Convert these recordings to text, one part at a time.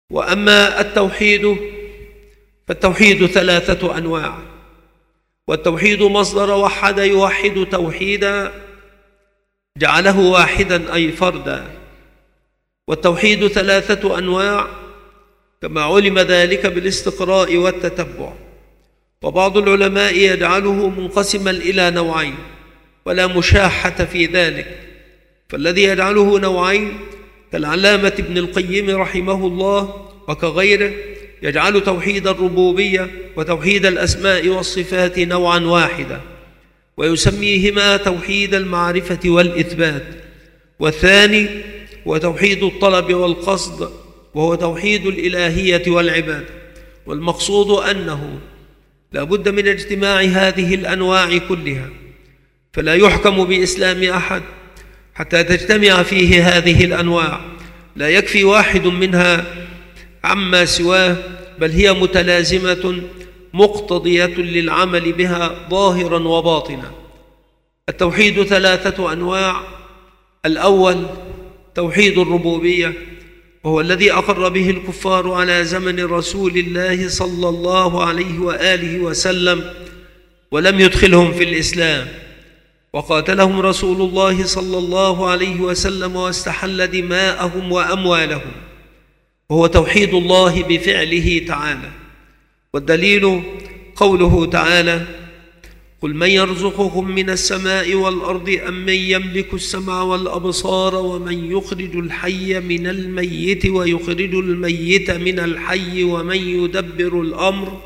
وأما التوحيد فالتوحيد 3 أنواع، والتوحيد مصدر وحد يوحد توحيدا جعله واحدا أي فردا، والتوحيد 3 أنواع كما علم ذلك بالاستقراء والتتبع. وبعض العلماء يجعله منقسما إلى نوعين ولا مشاحة في ذلك، فالذي يجعله نوعين كالعلامة ابن القيم رحمه الله وكغيره يجعل توحيد الربوبية وتوحيد الأسماء والصفات نوعا واحدا ويسميهما توحيد المعرفة والإثبات. والثاني هو توحيد الطلب والقصد، وهو توحيد الإلهية والعبادة. والمقصود أنه لا بد من اجتماع هذه الأنواع كلها، فلا يحكم بإسلام أحد حتى تجتمع فيه هذه الأنواع، لا يكفي واحد منها عما سواه، بل هي متلازمة مقتضية للعمل بها ظاهرا وباطنا. التوحيد 3 أنواع. الأول توحيد الربوبية، وهو الذي أقر به الكفار على زمن رسول الله صلى الله عليه وآله وسلم ولم يدخلهم في الإسلام، وقاتلهم رسول الله صلى الله عليه وسلم واستحل دماءهم وأموالهم، وهو توحيد الله بفعله تعالى. والدليل قوله تعالى: قل من يرزقكم من السماء والأرض أم من يملك السمع والأبصار ومن يخرج الحي من الميت ويخرج الميت من الحي ومن يدبر الأمر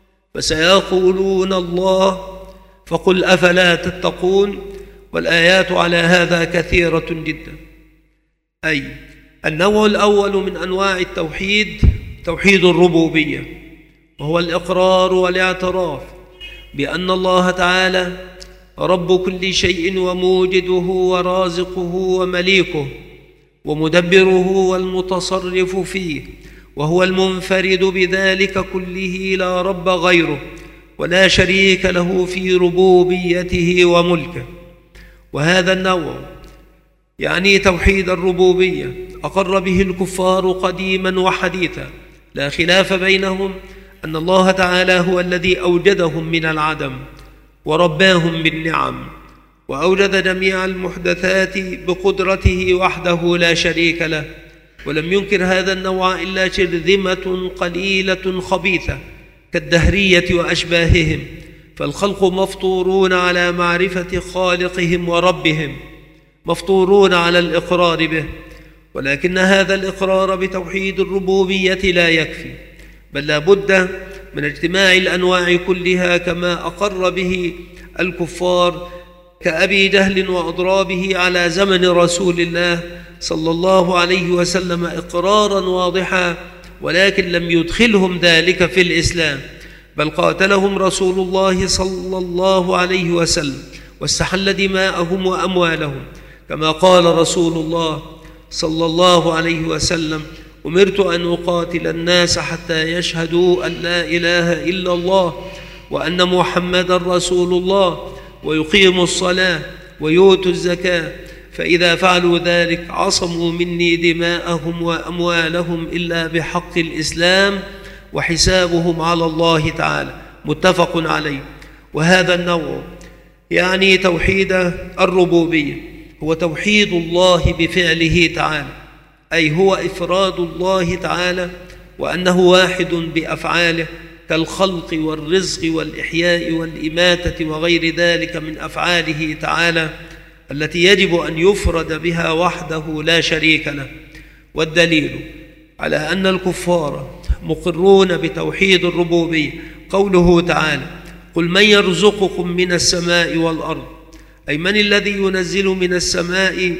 فسيقولون الله فقل أفلا تتقون. والآيات على هذا كثيرة جدا. أي النوع الأول من أنواع التوحيد توحيد الربوبية، وهو الإقرار والاعتراف بأن الله تعالى رب كل شيء وموجده ورازقه ومليكه ومدبره والمتصرف فيه، وهو المنفرد بذلك كله لا رب غيره ولا شريك له في ربوبيته وملكه. وهذا النوع يعني توحيد الربوبية أقر به الكفار قديما وحديثا، لا خلاف بينهم أن الله تعالى هو الذي أوجدهم من العدم ورباهم بالنعم، وأوجد جميع المحدثات بقدرته وحده لا شريك له. ولم ينكر هذا النوع إلا شرذمة قليلة خبيثة كالدهرية وأشباههم، فالخلق مفطورون على معرفة خالقهم وربهم، مفطورون على الإقرار به، ولكن هذا الإقرار بتوحيد الربوبية لا يكفي، بل لا بد من اجتماع الأنواع كلها كما أقر به الكفار كأبي جهل وأضرابه على زمن رسول الله صلى الله عليه وسلم إقرارا واضحا، ولكن لم يدخلهم ذلك في الإسلام، بل قاتلهم رسول الله صلى الله عليه وسلم واستحل دماءهم وأموالهم، كما قال رسول الله صلى الله عليه وسلم: أمرت أن أقاتل الناس حتى يشهدوا أن لا إله إلا الله وأن محمدا رسول الله ويقيموا الصلاة ويؤتوا الزكاة، فإذا فعلوا ذلك عصموا مني دماءهم وأموالهم إلا بحق الإسلام وحسابهم على الله تعالى. متفق عليه. وهذا النوع يعني توحيد الربوبية هو توحيد الله بفعله تعالى، أي هو إفراد الله تعالى وأنه واحد بأفعاله كالخلق والرزق والإحياء والإماتة وغير ذلك من أفعاله تعالى التي يجب أن يفرد بها وحده لا شريك له. والدليل على أن الكفار مقرون بتوحيد الربوبية قوله تعالى: قل من يرزقكم من السماء والأرض، أي من الذي ينزل من السماء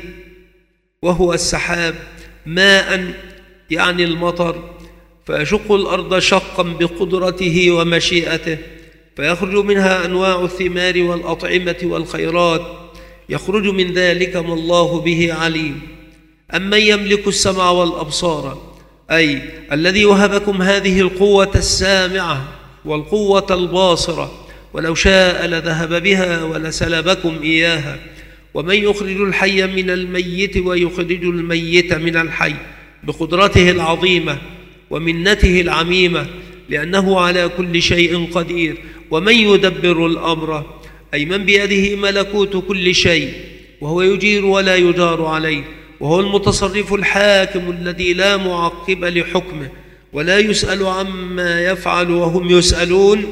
وهو السحاب ماء يعني المطر، فيشق الأرض شقا بقدرته ومشيئته، فيخرج منها أنواع الثمار والأطعمة والخيرات، يخرج من ذلك ما الله به عليم. أمن يملك السمع والأبصار، أي الذي وهبكم هذه القوة السامعة والقوة الباصرة، ولو شاء لذهب بها ولسلبكم إياها. ومن يخرج الحي من الميت ويخرج الميت من الحي بقدرته العظيمة ومنته العميمة، لأنه على كل شيء قدير. ومن يدبر الأمر، أي من بيده ملكوت كل شيء، وهو يجير ولا يجار عليه، وهو المتصرف الحاكم الذي لا معقب لحكمه، ولا يسأل عما يفعل وهم يسألون.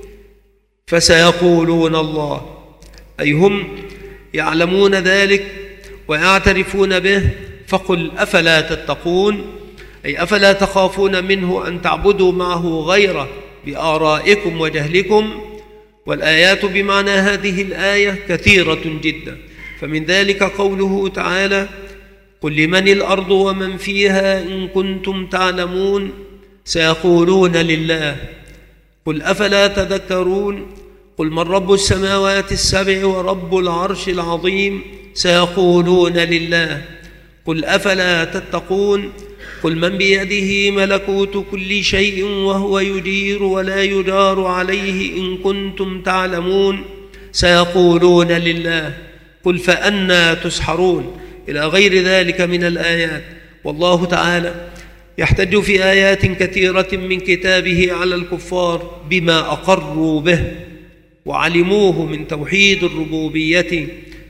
فسيقولون الله، أي هم يعلمون ذلك ويعترفون به. فقل أفلا تتقون، أي أفلا تخافون منه أن تعبدوا معه غيره بآرائكم وجهلكم. والآيات بمعنى هذه الآية كثيرة جدا، فمن ذلك قوله تعالى: قل لمن الأرض ومن فيها إن كنتم تعلمون. سيقولون لله. قل أفلا تذكرون. قل من رب السماوات السبع ورب العرش العظيم. سيقولون لله. قل أفلا تتقون. قل من بيده ملكوت كل شيء وهو يجير ولا يجار عليه إن كنتم تعلمون. سيقولون لله. قل فأنى تسحرون، إلى غير ذلك من الآيات. والله تعالى يحتج في آيات كثيرة من كتابه على الكفار بما أقروا به وعلموه من توحيد الربوبية.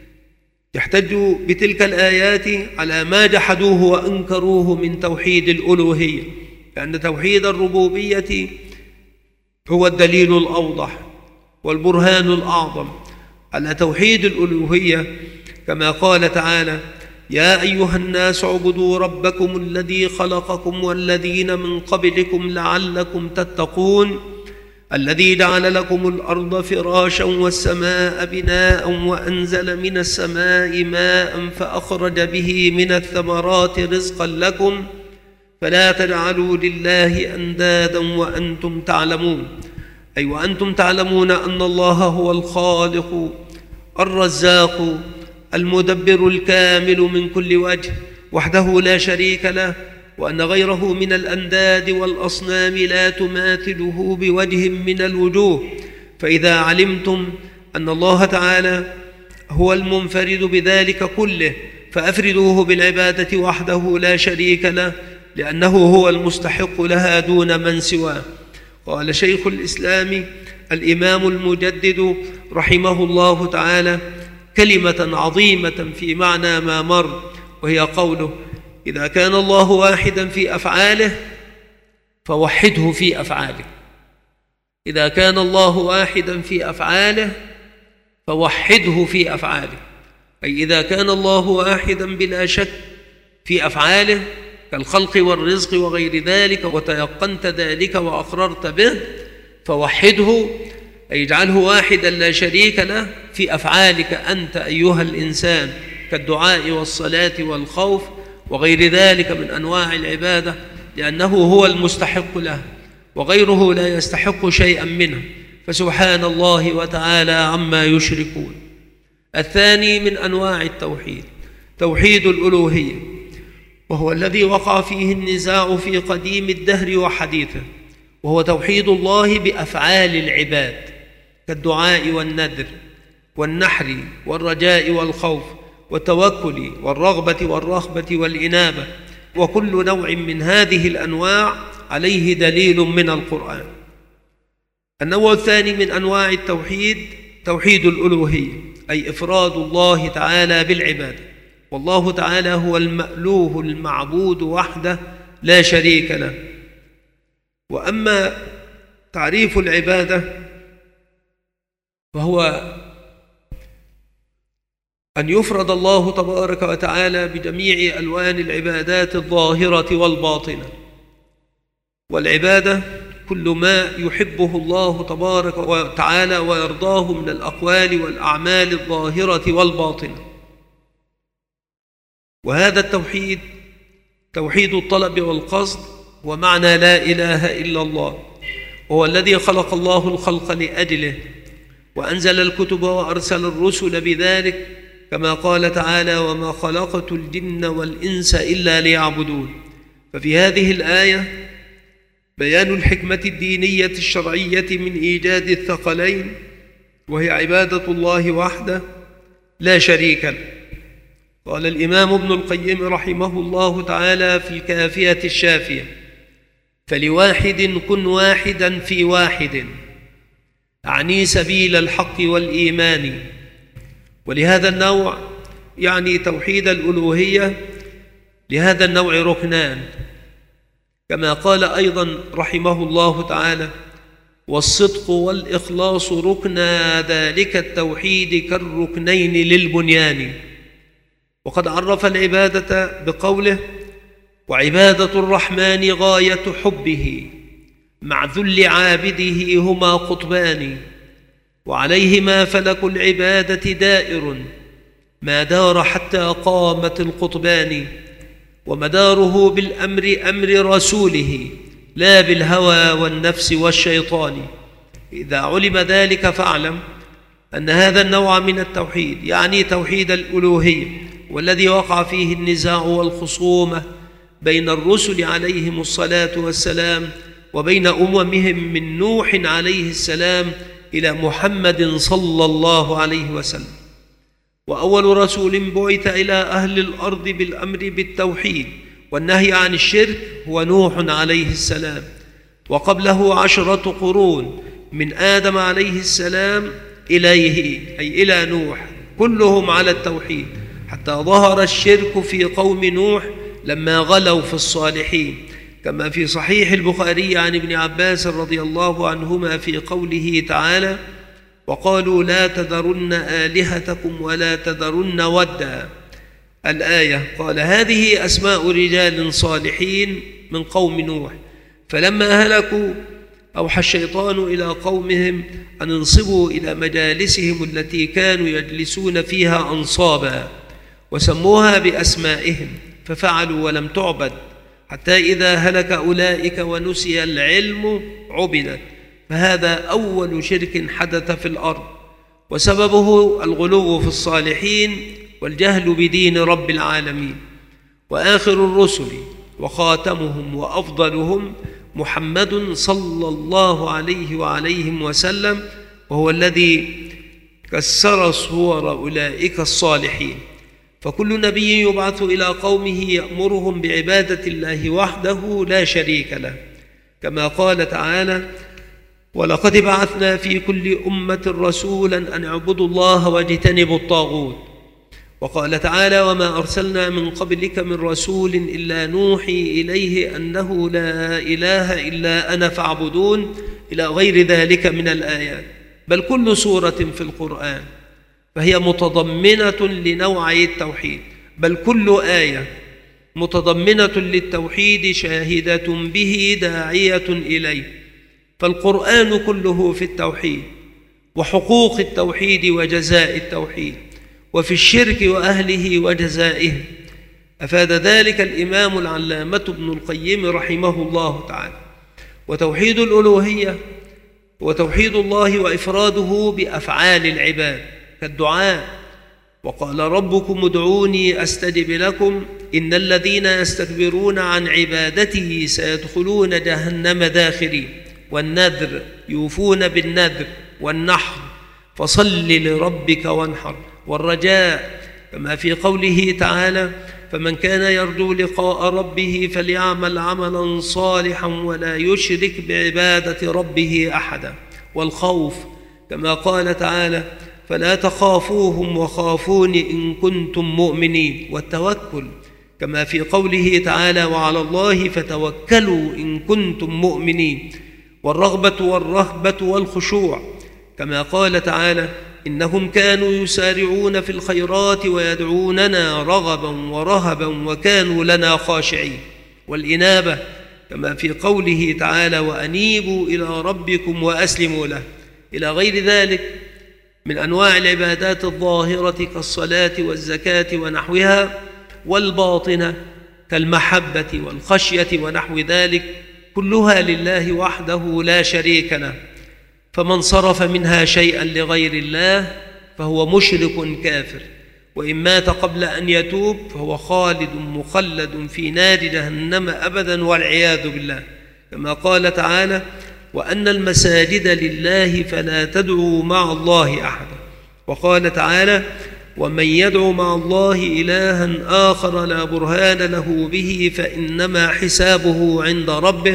يحتج بتلك الآيات على ما جحدوه وأنكروه من توحيد الألوهية، لأن توحيد الربوبية هو الدليل الأوضح والبرهان الأعظم على توحيد الألوهية، كما قال تعالى: يا أيها الناس اعبدوا ربكم الذي خلقكم والذين من قبلكم لعلكم تتقون، الذي جعل لكم الأرض فراشا والسماء بناء وأنزل من السماء ماء فأخرج به من الثمرات رزقا لكم فلا تجعلوا لله أندادا وأنتم تعلمون. أي وأنتم تعلمون أن الله هو الخالق الرزاق المدبر الكامل من كل وجه وحده لا شريك له، وأن غيره من الأنداد والأصنام لا تماثله بوجه من الوجوه. فإذا علمتم أن الله تعالى هو المنفرد بذلك كله فأفردوه بالعبادة وحده لا شريك له، لأنه هو المستحق لها دون من سواه. قال شيخ الإسلام الإمام المجدد رحمه الله تعالى كلمة عظيمة في معنى ما مر، وهي قوله: إذا كان الله واحدا في أفعاله فوحده في أفعاله. إذا كان الله واحدا في أفعاله فوحده في أفعاله، أي إذا كان الله واحدا بلا شك في أفعاله كالخلق والرزق وغير ذلك وتيقنت ذلك وأقررت به فوحده، أي اجعله واحدا لا شريك له في أفعالك أنت أيها الإنسان كالدعاء والصلاة والخوف وغير ذلك من أنواع العبادة، لأنه هو المستحق له وغيره لا يستحق شيئا منه، فسبحان الله وتعالى عما يشركون. الثاني من أنواع التوحيد توحيد الألوهية، وهو الذي وقع فيه النزاع في قديم الدهر وحديثه، وهو توحيد الله بأفعال العباد كالدعاء والنذر والنحر والرجاء والخوف والتوكل والرغبة والرهبة والإنابة، وكل نوع من هذه الأنواع عليه دليل من القرآن. النوع الثاني من أنواع التوحيد توحيد الألوهية، أي إفراد الله تعالى بالعبادة، والله تعالى هو المألوه المعبود وحده لا شريك له. وأما تعريف العبادة فهو أن يفرد الله تبارك وتعالى بجميع ألوان العبادات الظاهرة والباطنة، والعبادة كل ما يحبه الله تبارك وتعالى ويرضاه من الأقوال والأعمال الظاهرة والباطنة. وهذا التوحيد توحيد الطلب والقصد، ومعنى لا إله إلا الله، وهو الذي خلق الله الخلق لأجله وأنزل الكتب وأرسل الرسل بذلك، كما قال تعالى: وما خلقت الجن والإنس إلا ليعبدون. ففي هذه الآية بيان الحكمة الدينية الشرعية من إيجاد الثقلين، وهي عبادة الله وحده لا شريك له. قال الإمام ابن القيم رحمه الله تعالى في الكافية الشافية: فلواحد كن واحدا في واحد، أعني سبيل الحق والإيمان. ولهذا النوع يعني توحيد الألوهية، لهذا النوع ركنان، كما قال أيضا رحمه الله تعالى: والصدق والإخلاص ركنا ذلك التوحيد كالركنين للبنيان. وقد عرف العبادة بقوله: وعبادة الرحمن غاية حبه مع ذل عابده هما قطبان، وعليهما فلك العبادة دائر ما دار حتى قامت القطبان، ومداره بالأمر أمر رسوله لا بالهوى والنفس والشيطان. إذا علم ذلك فاعلم أن هذا النوع من التوحيد يعني توحيد الألوهية، والذي وقع فيه النزاع والخصومة بين الرسل عليهم الصلاة والسلام وبين أممهم من نوح عليه السلام إلى محمد صلى الله عليه وسلم. وأول رسول بعث إلى أهل الأرض بالأمر بالتوحيد والنهي عن الشرك هو نوح عليه السلام، وقبله 10 قرون من آدم عليه السلام إليه أي إلى نوح، كلهم على التوحيد، حتى ظهر الشرك في قوم نوح لما غلوا في الصالحين، كما في صحيح البخاري عن ابن عباس رضي الله عنهما في قوله تعالى: وقالوا لا تذرن آلهتكم ولا تذرن ودا. الآية. قال: هذه أسماء رجال صالحين من قوم نوح، فلما هلكوا أوحى الشيطان إلى قومهم أن انصبوا إلى مجالسهم التي كانوا يجلسون فيها أنصابا، وسموها بأسمائهم، ففعلوا ولم تعبد، حتى إذا هلك أولئك ونسي العلم عبدت. فهذا أول شرك حدث في الأرض، وسببه الغلو في الصالحين والجهل بدين رب العالمين. وآخر الرسل وخاتمهم وأفضلهم محمد صلى الله عليه وعليهم وسلم، وهو الذي كسر صور أولئك الصالحين. فكل نبي يبعث إلى قومه يأمرهم بعبادة الله وحده لا شريك له، كما قال تعالى: ولقد بعثنا في كل أمة رسولا أن اعبدوا الله واجتنبوا الطاغوت. وقال تعالى: وما أرسلنا من قبلك من رسول إلا نوحي إليه أنه لا إله إلا أنا فاعبدون، إلى غير ذلك من الآيات. بل كل سورة في القرآن فهي متضمنة لنوعي التوحيد، بل كل آية متضمنة للتوحيد شاهدة به داعية إليه. فالقرآن كله في التوحيد وحقوق التوحيد وجزاء التوحيد، وفي الشرك وأهله وجزائه. أفاد ذلك الإمام العلامة ابن القيم رحمه الله تعالى. وتوحيد الألوهية وتوحيد الله وإفراده بأفعال العباد كالدعاء. وقال: ربكم ادعوني أستجب لكم إن الذين يستكبرون عن عبادتي سيدخلون جهنم داخرين. والنذر يوفون بالنذر، والنحر فصل لربك وانحر. والرجاء كما في قوله تعالى: فمن كان يرجو لقاء ربه فليعمل عملا صالحا ولا يشرك بعبادة ربه أحدا. والخوف كما قال تعالى: فلا تخافوهم وخافون إن كنتم مؤمنين. والتوكل كما في قوله تعالى: وعلى الله فتوكلوا إن كنتم مؤمنين. والرغبة والرهبة والخشوع كما قال تعالى: إنهم كانوا يسارعون في الخيرات ويدعوننا رغبا ورهبا وكانوا لنا خاشعين. والإنابة كما في قوله تعالى: وأنيبوا إلى ربكم وأسلموا له، إلى غير ذلك من أنواع العبادات الظاهرة كالصلاة والزكاة ونحوها، والباطنة كالمحبة والخشية ونحو ذلك، كلها لله وحده لا شريك له. فمن صرف منها شيئا لغير الله فهو مشرك كافر، وإن مات قبل أن يتوب فهو خالد مخلد في نار جهنم أبدا والعياذ بالله، كما قال تعالى: وأن المساجد لله فلا تدعوا مع الله أحدا. وقال تعالى: ومن يدعو مع الله إلها آخر لا برهان له به فإنما حسابه عند ربه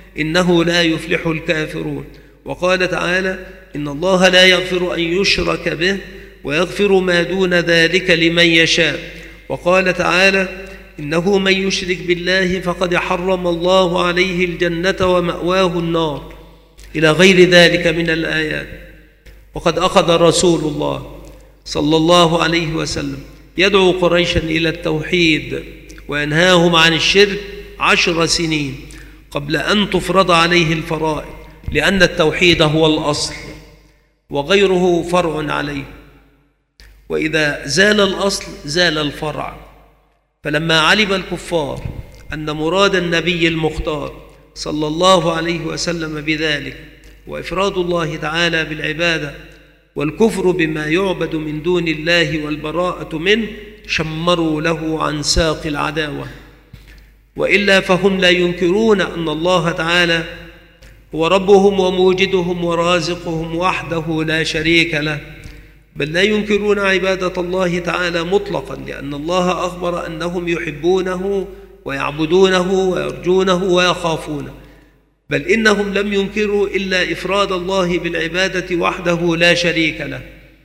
إنه لا يفلح الكافرون. وقال تعالى: إن الله لا يغفر أن يشرك به ويغفر ما دون ذلك لمن يشاء. وقال تعالى: إنه من يشرك بالله فقد حرم الله عليه الجنة ومأواه النار، إلى غير ذلك من الآيات. وقد أخذ رسول الله صلى الله عليه وسلم يدعو قريشا إلى التوحيد وينهاهم عن الشرك 10 سنين قبل أن تفرض عليه الفرائض، لأن التوحيد هو الأصل وغيره فرع عليه، وإذا زال الأصل زال الفرع. فلما علم الكفار أن مراد النبي المختار صلى الله عليه وسلم بذلك وإفراد الله تعالى بالعبادة والكفر بما يعبد من دون الله والبراءة منه، شمروا له عن ساق العداوة. وإلا فهم لا ينكرون أن الله تعالى هو ربهم وموجدهم ورازقهم وحده لا شريك له، بل لا ينكرون عبادة الله تعالى مطلقا، لأن الله أخبر أنهم يحبونه ويعبدونه ويرجونه ويخافونه، بل إنهم لم ينكروا إلا إفراد الله بالعبادة وحده لا شريك له،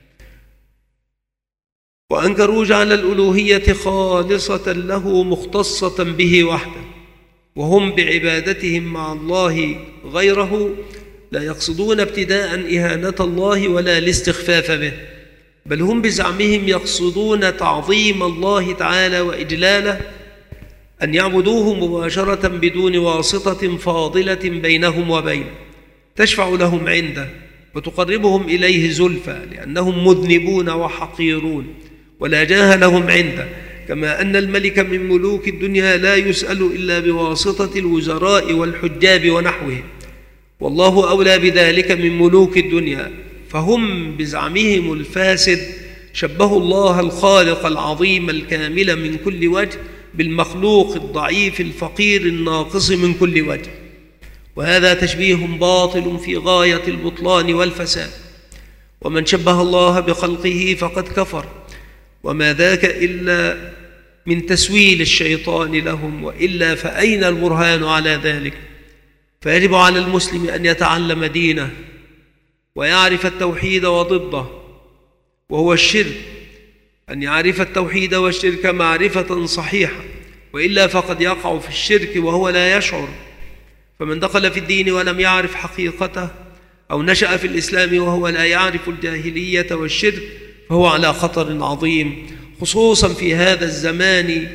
وأنكروا جعل الألوهية خالصة له مختصة به وحده، وهم بعبادتهم مع الله غيره لا يقصدون ابتداء إهانة الله ولا الاستخفاف به، بل هم بزعمهم يقصدون تعظيم الله تعالى وإجلاله، أن يعبدوه مباشرة بدون واسطة فاضلة بينهم وبينه تشفع لهم عنده وتقربهم إليه زلفى، لأنهم مذنبون وحقيرون ولا جاه لهم عنده، كما أن الملك من ملوك الدنيا لا يسأل إلا بواسطة الوزراء والحجاب ونحوهم، والله أولى بذلك من ملوك الدنيا. فهم بزعمهم الفاسد شبهوا الله الخالق العظيم الكامل من كل وجه بالمخلوق الضعيف الفقير الناقص من كل وجه، وهذا تشبيه باطل في غاية البطلان والفساد. ومن شبه الله بخلقه فقد كفر، وما ذاك إلا من تسويل الشيطان لهم، وإلا فأين البرهان على ذلك؟ فيجب على المسلم أن يتعلم دينه ويعرف التوحيد وضده وهو الشرك، أن يعرف التوحيد والشرك معرفة صحيحة، وإلا فقد يقع في الشرك وهو لا يشعر. فمن دخل في الدين ولم يعرف حقيقته، أو نشأ في الإسلام وهو لا يعرف الجاهلية والشرك، فهو على خطر عظيم، خصوصا في هذا الزمان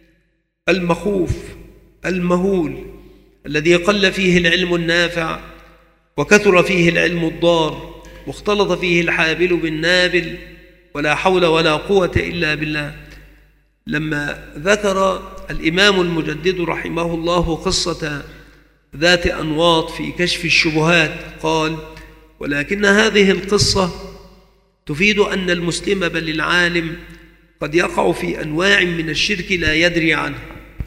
المخوف المهول الذي قل فيه العلم النافع وكثر فيه العلم الضار، واختلط فيه الحابل بالنابل، ولا حول ولا قوة إلا بالله. لما ذكر الإمام المجدد رحمه الله قصة ذات أنواط في كشف الشبهات قال: ولكن هذه القصة تفيد أن المسلم بل العالم قد يقع في أنواع من الشرك لا يدري عنها،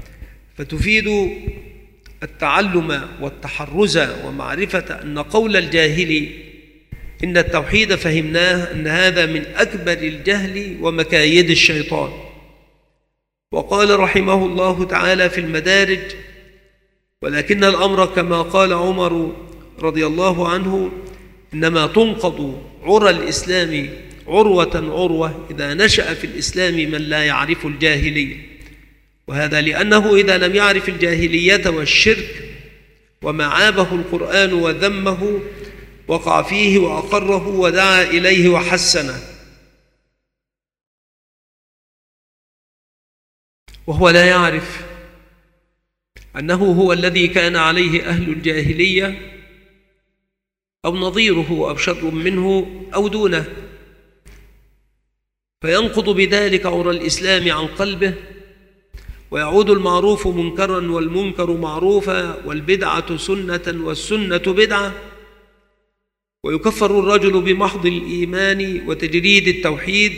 فتفيد التعلم والتحرز ومعرفة أن قول الجاهل إن التوحيد فهمناه أن هذا من أكبر الجهل ومكايد الشيطان. وقال رحمه الله تعالى في المدارج: ولكن الأمر كما قال عمر رضي الله عنه: إنما تنقض عرى الإسلام عروة عروة إذا نشأ في الإسلام من لا يعرف الجاهلية، وهذا لأنه إذا لم يعرف الجاهلية والشرك وما عابه القرآن وذمه وقع فيه وأقره ودعا إليه وحسنه، وهو لا يعرف أنه هو الذي كان عليه أهل الجاهلية أو نظيره أو شر منه أو دونه، فينقض بذلك عرى الإسلام عن قلبه، ويعود المعروف منكرا والمنكر معروفا والبدعة سنة والسنة بدعة، ويكفر الرجل بمحض الإيمان وتجريد التوحيد،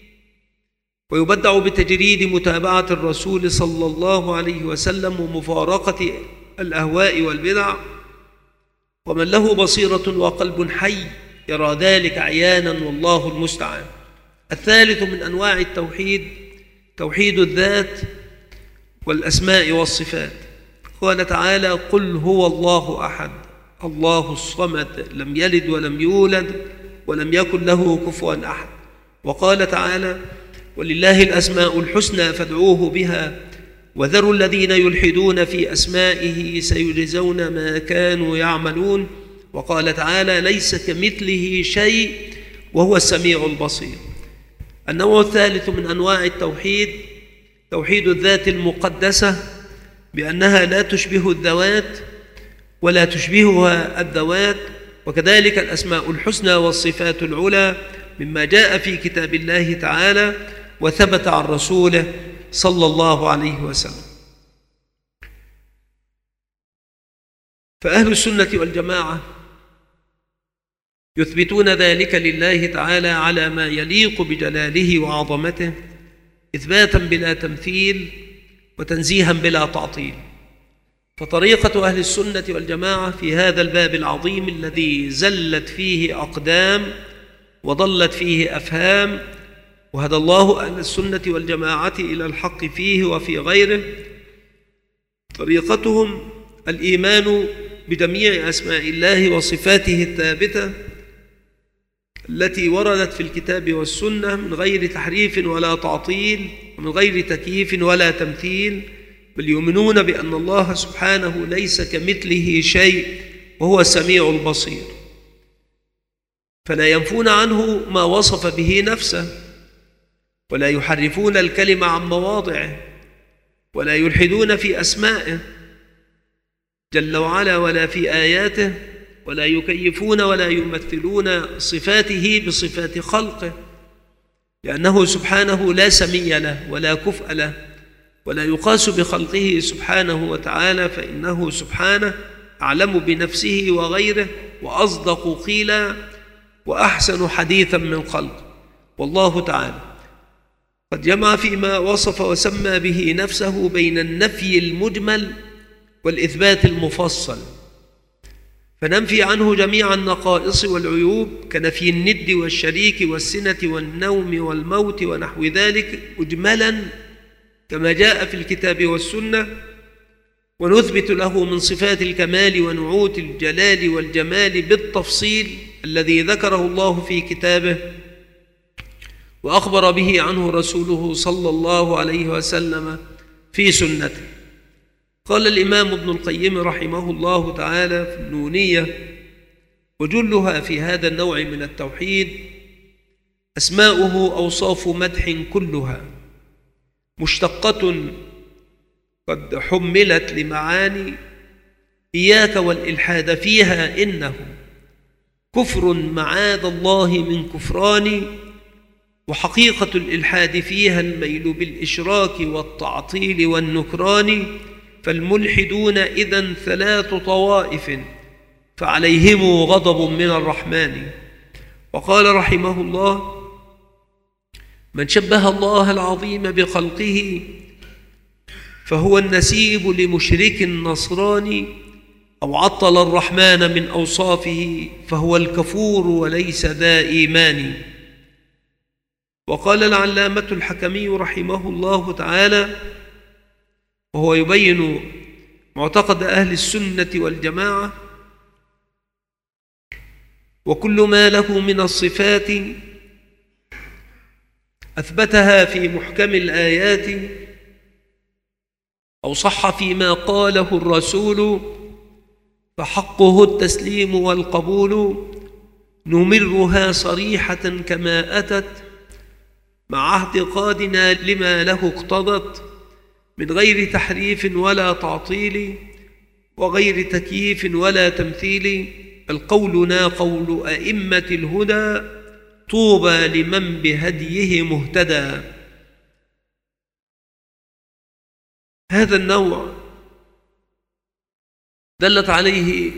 ويبدع بتجريد متابعة الرسول صلى الله عليه وسلم ومفارقة الأهواء والبدع. ومن له بصيرة وقلب حي يرى ذلك عيانا، والله المستعان. الثالث من أنواع التوحيد توحيد الذات والأسماء والصفات. قال تعالى: قل هو الله أحد الله الصمد لم يلد ولم يولد ولم يكن له كفوا أحد. وقال تعالى: ولله الأسماء الحسنى فادعوه بها وذروا الذين يلحدون في أسمائه سيجزون ما كانوا يعملون. وقال تعالى: ليس كمثله شيء وهو السميع البصير. النوع الثالث من أنواع التوحيد توحيد الذات المقدسة بأنها لا تشبه الذوات ولا تشبهها الذوات، وكذلك الأسماء الحسنى والصفات العلى مما جاء في كتاب الله تعالى وثبت عن رسوله صلى الله عليه وسلم. فأهل السنة والجماعة يثبتون ذلك لله تعالى على ما يليق بجلاله وعظمته، إثباتا بلا تمثيل وتنزيها بلا تعطيل. فطريقة أهل السنة والجماعة في هذا الباب العظيم الذي زلت فيه أقدام وضلت فيه أفهام، وهدى الله أهل السنة والجماعة إلى الحق فيه وفي غيره، طريقتهم الإيمان بجميع أسماء الله وصفاته الثابتة التي وردت في الكتاب والسنة من غير تحريف ولا تعطيل ومن غير تكييف ولا تمثيل، بل يؤمنون بأن الله سبحانه ليس كمثله شيء وهو السميع البصير، فلا ينفون عنه ما وصف به نفسه، ولا يحرفون الكلمة عن مواضعه، ولا يلحدون في أسمائه جل وعلا ولا في آياته، ولا يكيفون ولا يمثلون صفاته بصفات خلقه، لأنه سبحانه لا سمي له ولا كفء له ولا يقاس بخلقه سبحانه وتعالى، فإنه سبحانه أعلم بنفسه وغيره وأصدق قيلا وأحسن حديثا من خلقه. والله تعالى قد جمع فيما وصف وسمى به نفسه بين النفي المجمل والإثبات المفصل، فننفي عنه جميع النقائص والعيوب كنفي الند والشريك والسنة والنوم والموت ونحو ذلك مجملا كما جاء في الكتاب والسنة، ونثبت له من صفات الكمال ونعوت الجلال والجمال بالتفصيل الذي ذكره الله في كتابه وأخبر به عنه رسوله صلى الله عليه وسلم في سنته. قال الإمام ابن القيم رحمه الله تعالى في النونية: وجلها في هذا النوع من التوحيد أسماؤه أوصاف مدح كلها مشتقة قد حملت لمعاني، إياك والإلحاد فيها إنه كفر معاذ الله من كفران، وحقيقة الإلحاد فيها الميل بالإشراك والتعطيل والنكران، فالملحدون إذن 3 طوائف فعليهم غضب من الرحمن. وقال رحمه الله: من شبه الله العظيم بخلقه فهو النسيب لمشرك نصراني، أو عطل الرحمن من أوصافه فهو الكفور وليس ذا إيمان. وقال العلامة الحكمي رحمه الله تعالى وهو يبين معتقد أهل السنة والجماعة: وكل ما له من الصفات أثبتها في محكم الآيات أو صح فيما قاله الرسول فحقه التسليم والقبول، نمرها صريحة كما أتت مع اعتقادنا لما له اقتضت، من غير تحريف ولا تعطيل وغير تكييف ولا تمثيل، بل قولنا قول أئمة الهدى طوبى لمن بهديه مهتدى. هذا النوع دلت عليه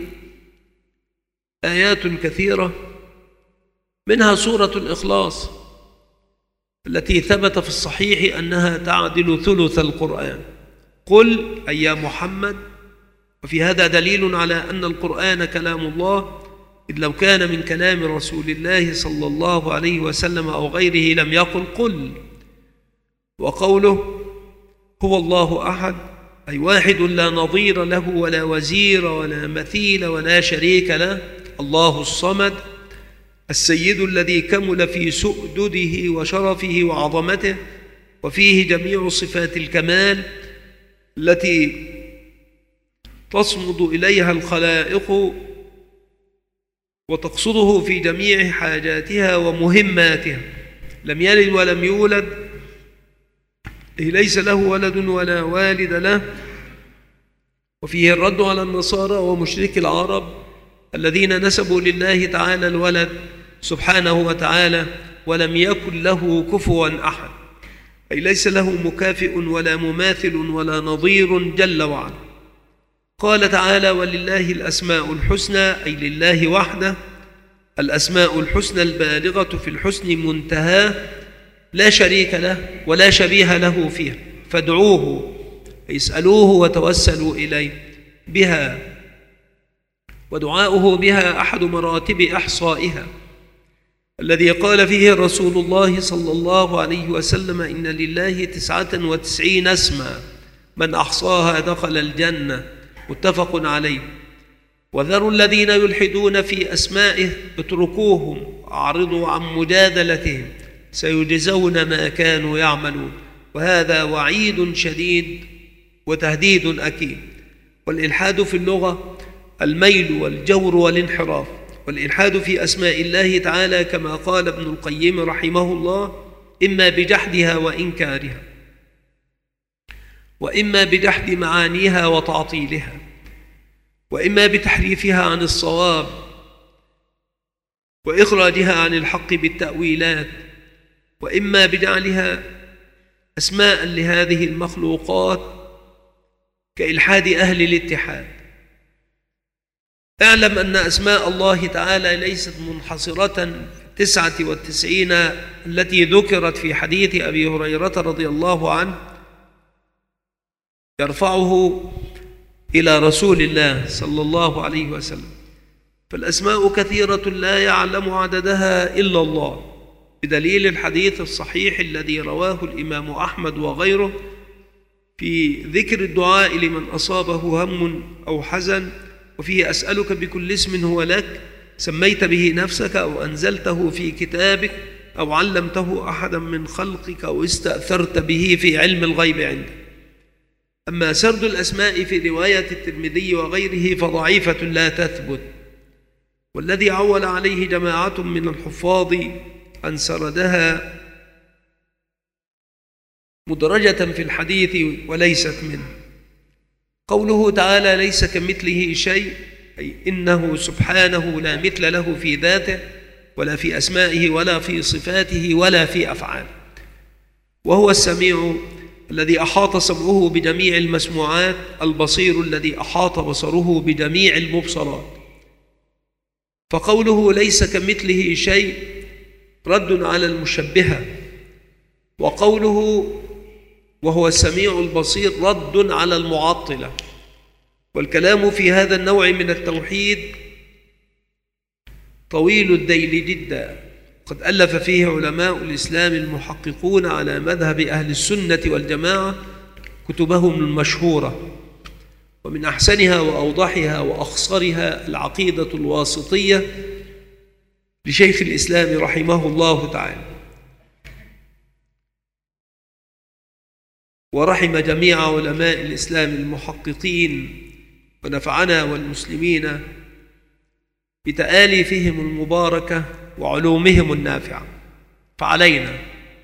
آيات كثيرة، منها سورة الإخلاص التي ثبت في الصحيح أنها تعدل ثلث القرآن. قل أي يا محمد، وفي هذا دليل على أن القرآن كلام الله، إذ لو كان من كلام رسول الله صلى الله عليه وسلم أو غيره لم يقل قل. وقوله هو الله أحد أي واحد لا نظير له ولا وزير ولا مثيل ولا شريك له، الله الصمد السيد الذي كمل في سؤدده وشرفه وعظمته، وفيه جميع صفات الكمال التي تصمد إليها الخلائق وتقصده في جميع حاجاتها ومهماتها. لم يلد ولم يولد، ليس له ولد ولا والد له. وفيه الرد على النصارى ومشركي العرب الذين نسبوا لله تعالى الولد سبحانه وتعالى ولم يكن له كفوا أحد، أي ليس له مكافئ ولا مماثل ولا نظير جل وعلا. قال تعالى: ولله الأسماء الحسنى، أي لله وحده الأسماء الحسنى البالغة في الحسن منتهاه، لا شريك له ولا شبيه له فيها، فادعوه أي اسألوه وتوسلوا إليه بها، ودعاؤه بها أحد مراتب إحصائها، الذي قال فيه رسول الله صلى الله عليه وسلم: إن لله 99 اسما من أحصاها دخل الجنة، متفق عليه. وذروا الذين يلحدون في أسمائه، اتركوهم، أعرضوا عن مجادلتهم، سيجزون ما كانوا يعملون. وهذا وعيد شديد وتهديد أكيد. والإلحاد في اللغة الميل والجور والانحراف، والإلحاد في أسماء الله تعالى كما قال ابن القيم رحمه الله: إما بجحدها وإنكارها، وإما بجحد معانيها وتعطيلها، وإما بتحريفها عن الصواب وإخراجها عن الحق بالتأويلات، وإما بجعلها أسماء لهذه المخلوقات كإلحاد أهل الاتحاد. اعلم أن أسماء الله تعالى ليست منحصرة في 99 التي ذكرت في حديث أبي هريرة رضي الله عنه يرفعه إلى رسول الله صلى الله عليه وسلم، فالأسماء كثيرة لا يعلم عددها إلا الله، بدليل الحديث الصحيح الذي رواه الإمام أحمد وغيره في ذكر الدعاء لمن أصابه هم أو حزن، وفيه: أسألك بكل اسم هو لك سميت به نفسك أو أنزلته في كتابك أو علمته أحدا من خلقك أو استأثرت به في علم الغيب عندك. أما سرد الأسماء في رواية الترمذي وغيره فضعيفة لا تثبت، والذي عول عليه جماعة من الحفاظ أن سردها مدرجة في الحديث وليست منه. قوله تعالى: ليس كمثله شيء، أي إنه سبحانه لا مثل له في ذاته ولا في أسمائه ولا في صفاته ولا في أفعاله، وهو السميع الذي أحاط سمعه بجميع المسموعات، البصير الذي أحاط بصره بجميع المبصرات. فقوله ليس كمثله شيء رد على المشبهة، وقوله وهو السميع البصير رد على المعطلة. والكلام في هذا النوع من التوحيد طويل الذيل جدا، قد ألف فيه علماء الإسلام المحققون على مذهب أهل السنة والجماعة كتبهم المشهورة، ومن أحسنها وأوضحها وأخصرها العقيدة الواسطية لشيخ الإسلام رحمه الله تعالى، ورحم جميع علماء الإسلام المحققين، ونفعنا والمسلمين بتآليفهم المباركة وعلومهم النافعة. فعلينا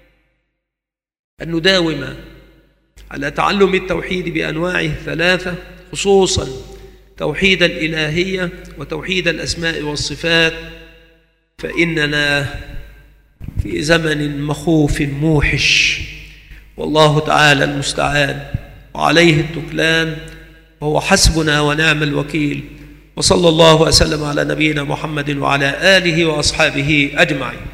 أن نداوم على تعلم التوحيد بأنواعه الثلاثة، خصوصا توحيد الإلهية وتوحيد الأسماء والصفات، فإننا في زمن مخوف موحش، والله تعالى المستعان وعليه التكلان، وهو حسبنا ونعم الوكيل. وصلى الله وسلم على نبينا محمد وعلى آله وأصحابه أجمعين.